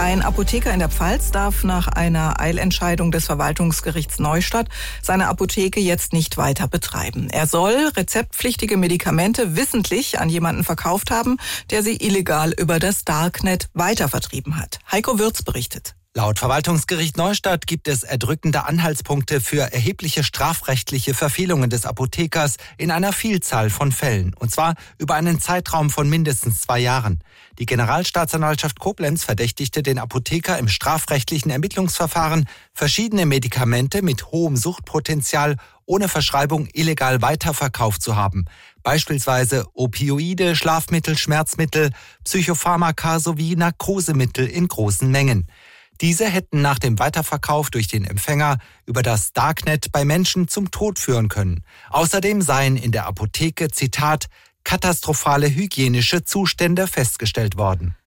Ein Apotheker in der Pfalz darf nach einer Eilentscheidung des Verwaltungsgerichts Neustadt seine Apotheke jetzt nicht weiter betreiben. Er soll rezeptpflichtige Medikamente wissentlich an jemanden verkauft haben, der sie illegal über das Darknet weitervertrieben hat. Heiko Würz berichtet. Laut Verwaltungsgericht Neustadt gibt es erdrückende Anhaltspunkte für erhebliche strafrechtliche Verfehlungen des Apothekers in einer Vielzahl von Fällen, und zwar über einen Zeitraum von mindestens 2 Jahren. Die Generalstaatsanwaltschaft Koblenz verdächtigte den Apotheker im strafrechtlichen Ermittlungsverfahren, verschiedene Medikamente mit hohem Suchtpotenzial ohne Verschreibung illegal weiterverkauft zu haben. Beispielsweise Opioide, Schlafmittel, Schmerzmittel, Psychopharmaka sowie Narkosemittel in großen Mengen. Diese hätten nach dem Weiterverkauf durch den Empfänger über das Darknet bei Menschen zum Tod führen können. Außerdem seien in der Apotheke, Zitat, katastrophale hygienische Zustände festgestellt worden.